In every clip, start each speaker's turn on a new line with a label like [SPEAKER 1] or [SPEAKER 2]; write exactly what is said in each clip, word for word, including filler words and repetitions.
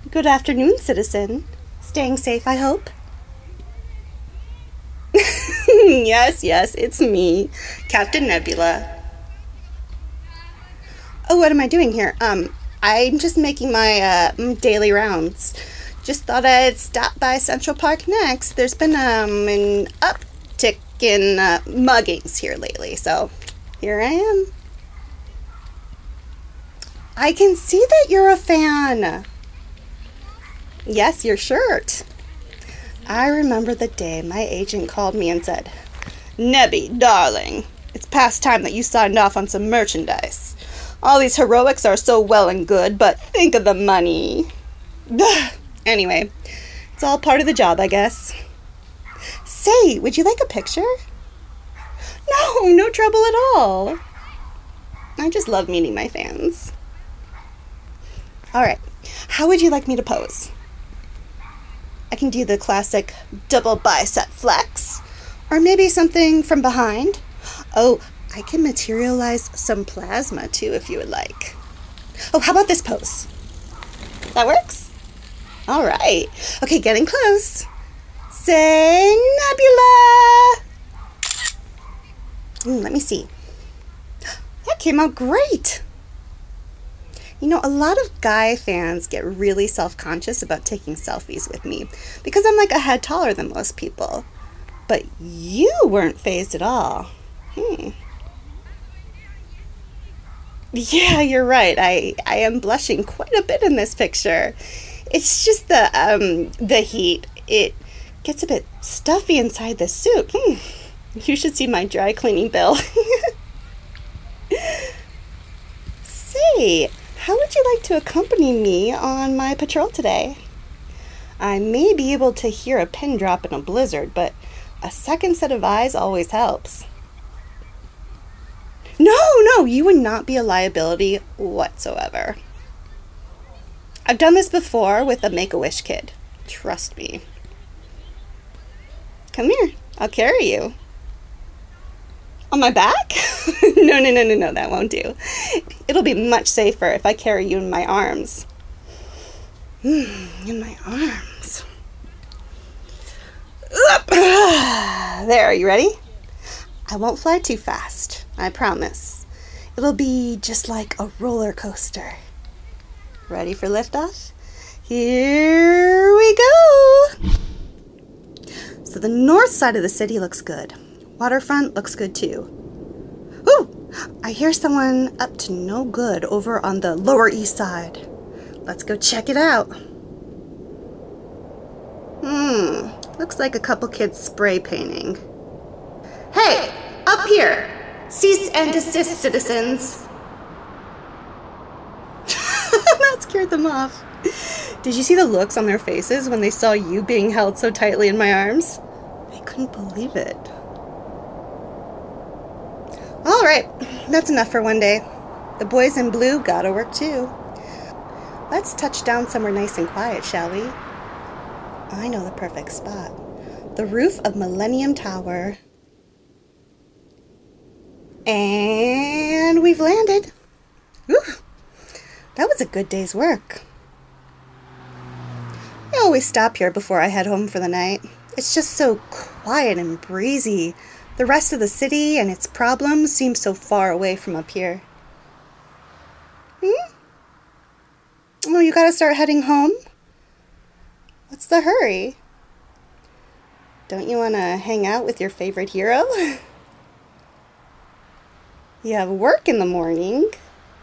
[SPEAKER 1] Good afternoon, citizen. Staying safe, I hope? Yes, yes, it's me, Captain Nebula. Oh, what am I doing here? Um, I'm just making my uh, daily rounds. Just thought I'd stop by Central Park next. There's been um an uptick in uh, muggings here lately, so here I am. I can see that you're a fan. Yes, your shirt. I remember the day my agent called me and said, "Nebby, darling, it's past time that you signed off on some merchandise. All these heroics are so well and good, but think of the money." Anyway, it's all part of the job, I guess. Say, would you like a picture? No, no trouble at all. I just love meeting my fans. All right, how would you like me to pose? I can do the classic double bicep flex, or maybe something from behind. Oh, I can materialize some plasma too if you would like. Oh, how about this pose? That works? All right. Okay, getting close. Say Nebula. Mm, let me see. That came out great. You know, a lot of guy fans get really self-conscious about taking selfies with me because I'm like a head taller than most people. But you weren't phased at all. Hmm. Yeah, you're right. I, I am blushing quite a bit in this picture. It's just the um the heat. It gets a bit stuffy inside the suit. Hmm. You should see my dry cleaning bill. Say, how would you like to accompany me on my patrol today? I may be able to hear a pin drop in a blizzard, but a second set of eyes always helps. No, no, you would not be a liability whatsoever. I've done this before with a Make-A-Wish kid. Trust me. Come here, I'll carry you. On my back? no, no, no, no, no, that won't do. It'll be much safer if I carry you in my arms. Mm, in my arms. Up. There, are you ready? I won't fly too fast, I promise. It'll be just like a roller coaster. Ready for liftoff? Here we go! So the north side of the city looks good. Waterfront looks good too. Ooh! I hear someone up to no good over on the Lower East Side. Let's go check it out. Hmm, looks like a couple kids spray painting. Hey, up here! Cease and desist, citizens! That scared them off. Did you see the looks on their faces when they saw you being held so tightly in my arms? They couldn't believe it. All right, that's enough for one day. The boys in blue gotta work too. Let's touch down somewhere nice and quiet, shall we? I know the perfect spot. The roof of Millennium Tower. And we've landed. Whew, that was a good day's work. I always stop here before I head home for the night. It's just so quiet and breezy. The rest of the city and its problems seem so far away from up here. Hmm? Oh, you gotta start heading home? What's the hurry? Don't you want to hang out with your favorite hero? You have work in the morning.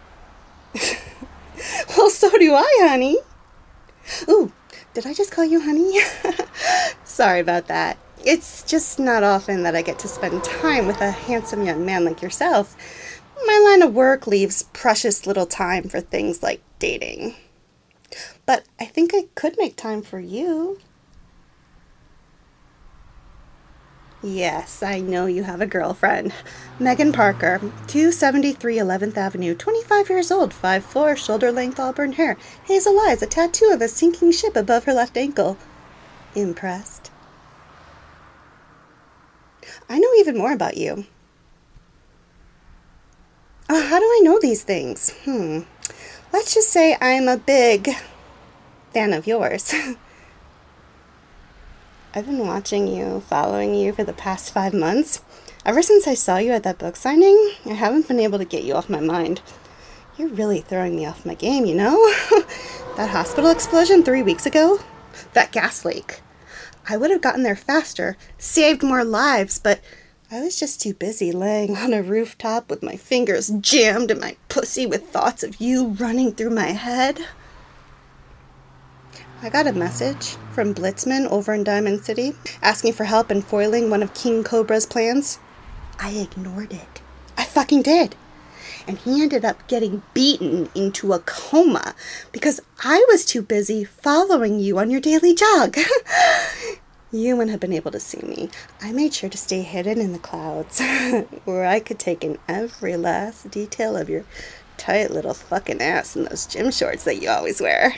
[SPEAKER 1] Well, so do I, honey. Ooh, did I just call you honey? Sorry about that. It's just not often that I get to spend time with a handsome young man like yourself. My line of work leaves precious little time for things like dating. But I think I could make time for you. Yes, I know you have a girlfriend. Megan Parker, two seventy-three eleventh Avenue, twenty-five years old, five foot four, shoulder-length auburn hair, hazel eyes, a tattoo of a sinking ship above her left ankle. Impressed? I know even more about you. Uh, how do I know these things? Hmm. Let's just say I'm a big fan of yours. I've been watching you, following you for the past five months. Ever since I saw you at that book signing, I haven't been able to get you off my mind. You're really throwing me off my game, you know? That hospital explosion three weeks ago? That gas leak. I would have gotten there faster, saved more lives, but I was just too busy laying on a rooftop with my fingers jammed in my pussy with thoughts of you running through my head. I got a message from Blitzman over in Diamond City asking for help in foiling one of King Cobra's plans. I ignored it. I fucking did. And he ended up getting beaten into a coma because I was too busy following you on your daily jog. You wouldn't have been able to see me. I made sure to stay hidden in the clouds where I could take in every last detail of your tight little fucking ass in those gym shorts that you always wear.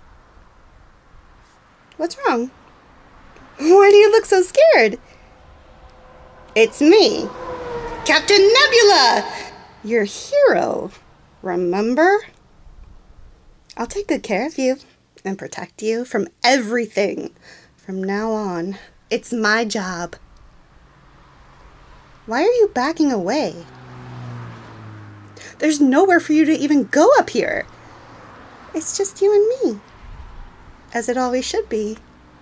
[SPEAKER 1] What's wrong? Why do you look so scared? It's me, Captain Nebula, your hero, remember? I'll take good care of you and protect you from everything from now on. It's my job. Why are you backing away? There's nowhere for you to even go up here. It's just you and me, as it always should be.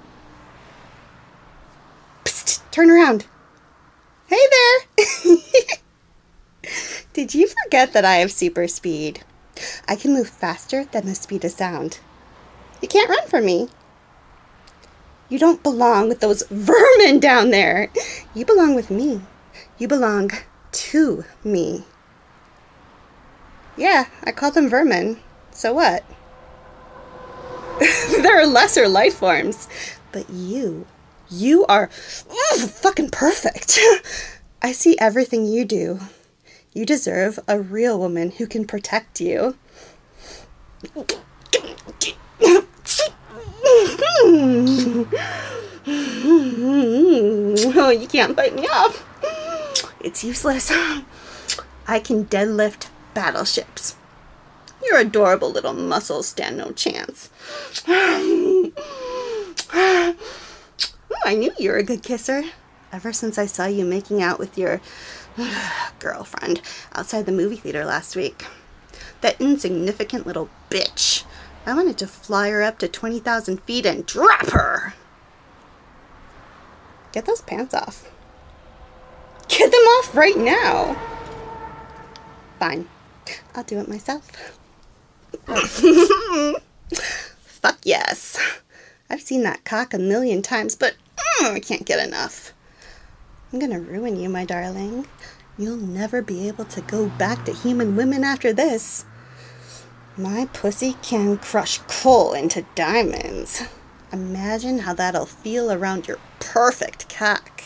[SPEAKER 1] Psst, turn around. Hey there! Did you forget that I have super speed? I can move faster than the speed of sound. You can't run from me. You don't belong with those vermin down there. You belong with me. You belong to me. Yeah, I call them vermin. So what? They're lesser life forms. But you, you are ugh, fucking perfect. I see everything you do. You deserve a real woman who can protect you. Oh, you can't bite me off. It's useless. I can deadlift battleships. Your adorable little muscles stand no chance. Oh, I knew you were a good kisser. Ever since I saw you making out with your girlfriend outside the movie theater last week. That insignificant little bitch. I wanted to fly her up to twenty thousand feet and drop her. Get those pants off. Get them off right now. Fine. I'll do it myself. Fuck yes. I've seen that cock a million times, but mm, I can't get enough. I'm gonna ruin you, my darling. You'll never be able to go back to human women after this. My pussy can crush coal into diamonds. Imagine how that'll feel around your perfect cock.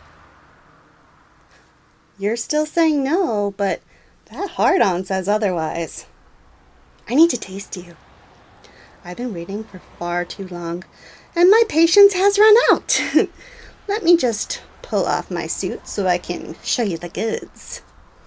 [SPEAKER 1] You're still saying no, but that hard-on says otherwise. I need to taste you. I've been waiting for far too long, and my patience has run out. Let me just pull off my suit so I can show you the goods.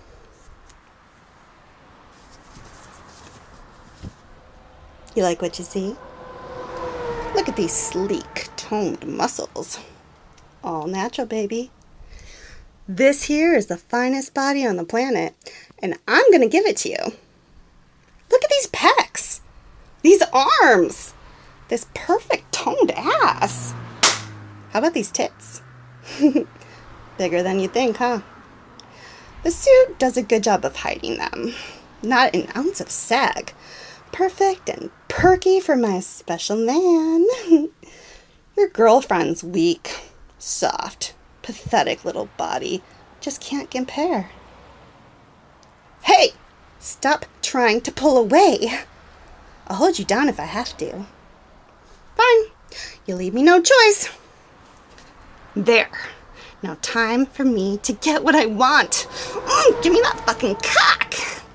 [SPEAKER 1] You like what you see? Look at these sleek, toned muscles. All natural, baby. This here is the finest body on the planet, and I'm gonna give it to you. Look at these pecs, these arms, this perfect toned ass. How about these tits? Bigger than you think, huh? The suit does a good job of hiding them. Not an ounce of sag. Perfect and perky for my special man. Your girlfriend's weak, soft, pathetic little body just can't compare. Hey! Stop trying to pull away. I'll hold you down if I have to. Fine. You leave me no choice. There. Now time for me to get what I want. Mm, give me that fucking cock.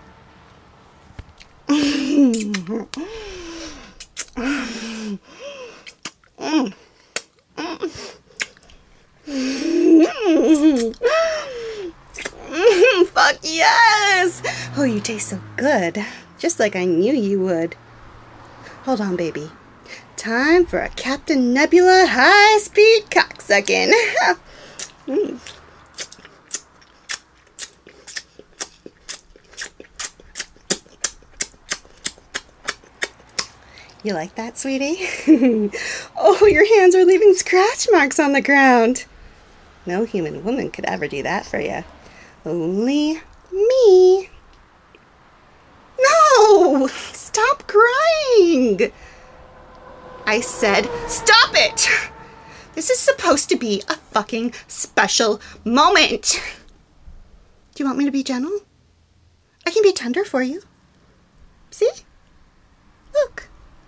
[SPEAKER 1] Mm. Mm. Mm. Mm. Mm. Fuck yes! Oh, you taste so good. Just like I knew you would. Hold on, baby. Time for a Captain Nebula high-speed cocksucking. mm. You like that, sweetie? Oh, your hands are leaving scratch marks on the ground. No human woman could ever do that for you. Only me. No! Stop crying! I said, stop it! This is supposed to be a fucking special moment. Do you want me to be gentle? I can be tender for you. See? Look.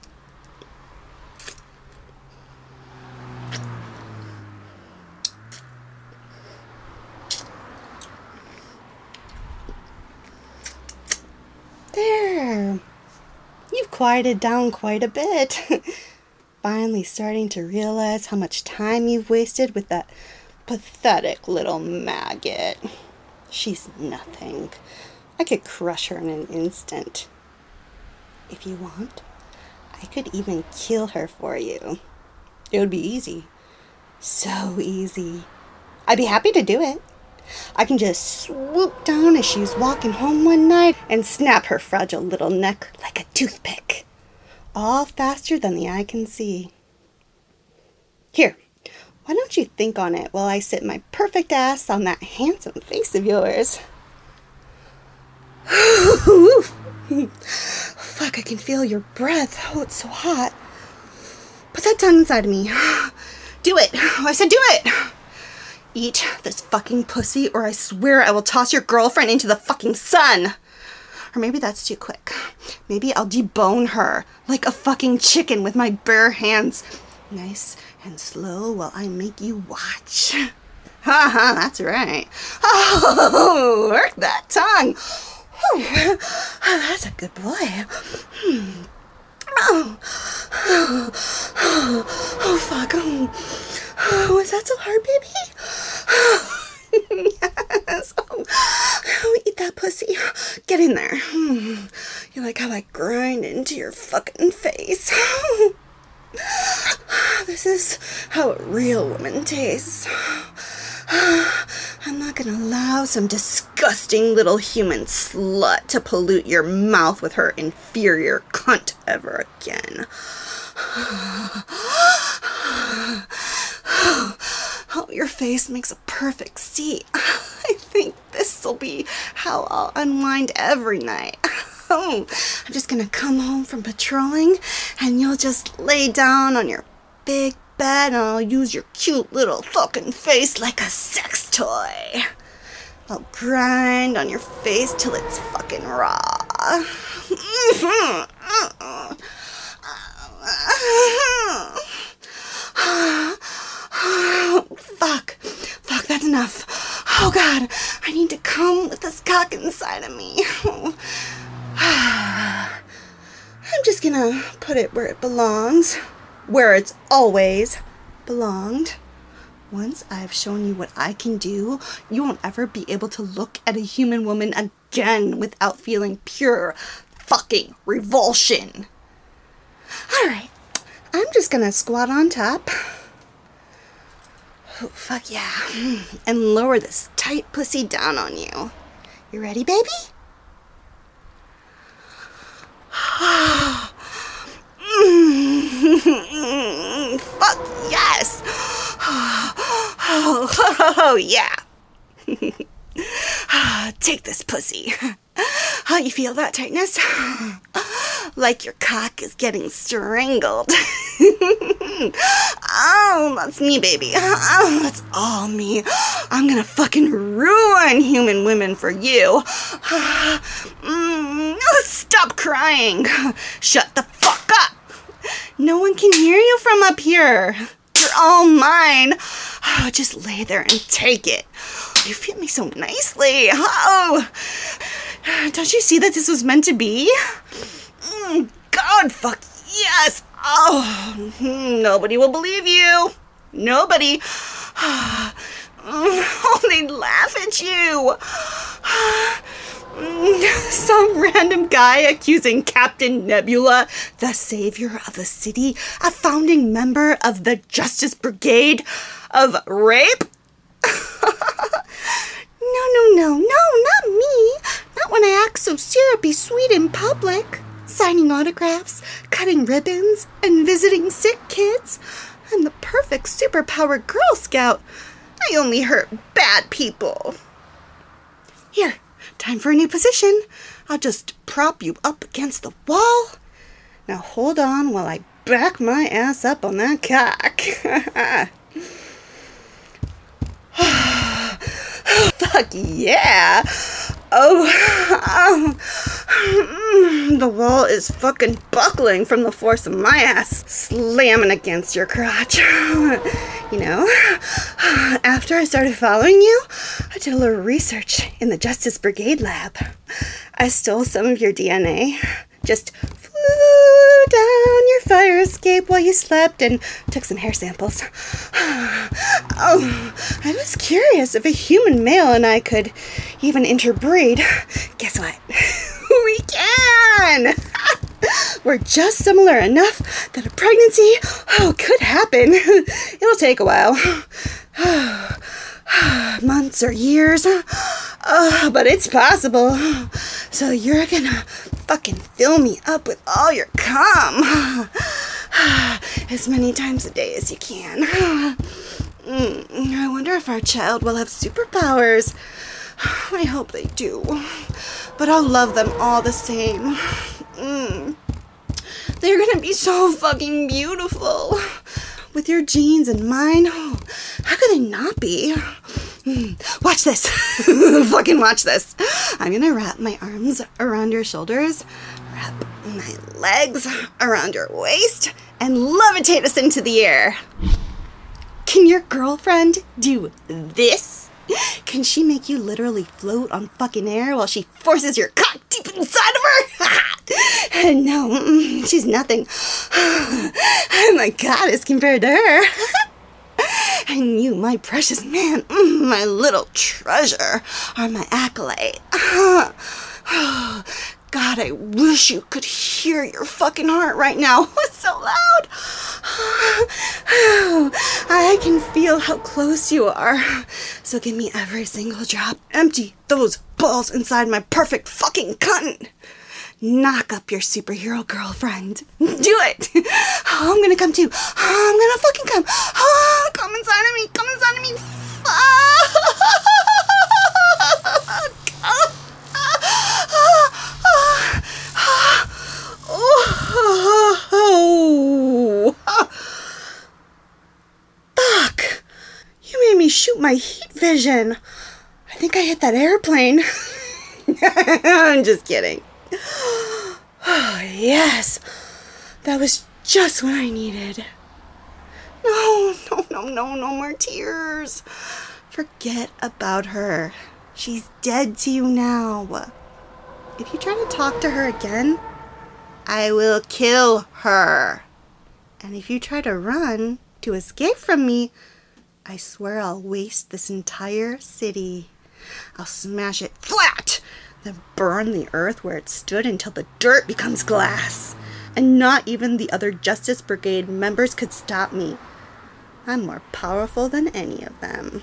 [SPEAKER 1] There. You've quieted down quite a bit. Finally starting to realize how much time you've wasted with that pathetic little maggot. She's nothing. I could crush her in an instant. If you want, I could even kill her for you. It would be easy. So easy. I'd be happy to do it. I can just swoop down as she's walking home one night and snap her fragile little neck like a toothpick. All faster than the eye can see. Here, why don't you think on it while I sit my perfect ass on that handsome face of yours? Fuck, I can feel your breath. Oh, it's so hot. Put that tongue inside of me. Do it. I said do it. Eat this fucking pussy or I swear I will toss your girlfriend into the fucking sun. Or maybe that's too quick. Maybe I'll debone her like a fucking chicken with my bare hands. Nice and slow while I make you watch. Ha ha, that's right. Oh, work that tongue. Oh, that's a good boy. Hmm. Oh. Oh. Oh. Oh, fuck. Oh. Oh, is that so hard, baby? Yes. Oh. Oh, eat that pussy. Get in there. Hmm. You like how I grind into your fucking face? This is how a real woman tastes. I'm not gonna allow some disgusting little human slut to pollute your mouth with her inferior cunt ever again. Oh, your face makes a perfect seat. I think this'll be how I'll unwind every night. Oh, I'm just gonna come home from patrolling and you'll just lay down on your big bed and I'll use your cute little fucking face like a sex toy. I'll grind on your face till it's fucking raw. Fuck. Fuck, that's enough. Oh God, I need to come with this cock inside of me. I'm just gonna put it where it belongs. Where it's always belonged. Once I've shown you what I can do, you won't ever be able to look at a human woman again without feeling pure fucking revulsion. Alright, I'm just gonna squat on top. Oh, fuck yeah. And lower this tight pussy down on you. You ready, baby? Fuck yes! Oh, oh yeah! Take this pussy. How you feel that tightness? Like your cock is getting strangled. Oh, that's me, baby. Oh, that's all me. I'm gonna fucking ruin human women for you. Mm, stop crying. Shut the fuck up. No one can hear you from up here. You're all mine. Oh, just lay there and take it. You fit me so nicely. Oh, don't you see that this was meant to be? Mm, God, fuck yes. Oh, nobody will believe you. Nobody. Oh, they laugh at you. Some random guy accusing Captain Nebula, the savior of the city, a founding member of the Justice Brigade, of rape? No, no, no, no, not me. Not when I act so syrupy sweet in public. Signing autographs, cutting ribbons, and visiting sick kids. I'm the perfect superpowered Girl Scout. I only hurt bad people. Here, time for a new position. I'll just prop you up against the wall. Now hold on while I back my ass up on that cock. Fuck yeah. Oh, oh, the wall is fucking buckling from the force of my ass slamming against your crotch. You know, after I started following you, I did a little research in the Justice Brigade lab. I stole some of your D N A, just flew down your fire escape while you slept and took some hair samples. Oh, I was curious if a human male and I could even interbreed. Guess what? We can! We're just similar enough that a pregnancy, oh, could happen. It'll take a while. Months or years. Uh, but it's possible. So you're gonna fucking fill me up with all your cum. As many times a day as you can. Mm, I wonder if our child will have superpowers. I hope they do. But I'll love them all the same. Mm. They're gonna be so fucking beautiful. With your genes and mine, oh, how could they not be? Mm. Watch this. Fucking watch this. I'm gonna wrap my arms around your shoulders, wrap my legs around your waist, and levitate us into the air. Can your girlfriend do this? Can she make you literally float on fucking air while she forces your cock deep inside of her? No, she's nothing. I'm a goddess compared to her. And you, my precious man, my little treasure, are my acolyte. God, I wish you could hear your fucking heart right now. It's so loud. I can feel how close you are. So give me every single drop. Empty those balls inside my perfect fucking cunt. Knock up your superhero girlfriend. Do it. Oh, I'm gonna come too. Oh, I'm gonna fucking come. Oh, come inside of me. Come inside of me. Oh, fuck. You made me shoot my heat vision. I think I hit that airplane. I'm just kidding. Oh, yes. That was just what I needed. No, no, no, no, no more tears. Forget about her. She's dead to you now. If you try to talk to her again, I will kill her. And if you try to run to escape from me, I swear I'll waste this entire city. I'll smash it flat, then burn the earth where it stood until the dirt becomes glass. And not even the other Justice Brigade members could stop me. I'm more powerful than any of them.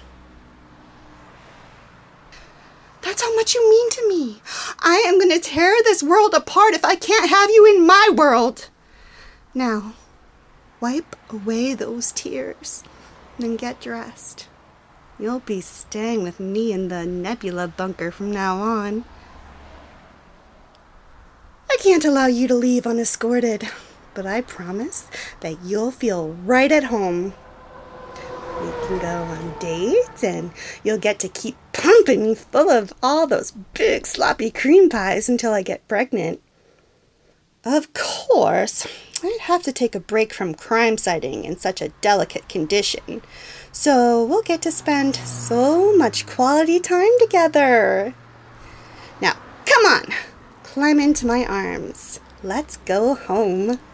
[SPEAKER 1] That's how much you mean to me. I am going to tear this world apart if I can't have you in my world. Now, wipe away those tears, then get dressed. You'll be staying with me in the Nebula bunker from now on. I can't allow you to leave unescorted, but I promise that you'll feel right at home. We can go on dates, and you'll get to keep pumping me full of all those big sloppy cream pies until I get pregnant. Of course, I'd have to take a break from crime citing in such a delicate condition, so we'll get to spend so much quality time together. Now, come on, climb into my arms. Let's go home.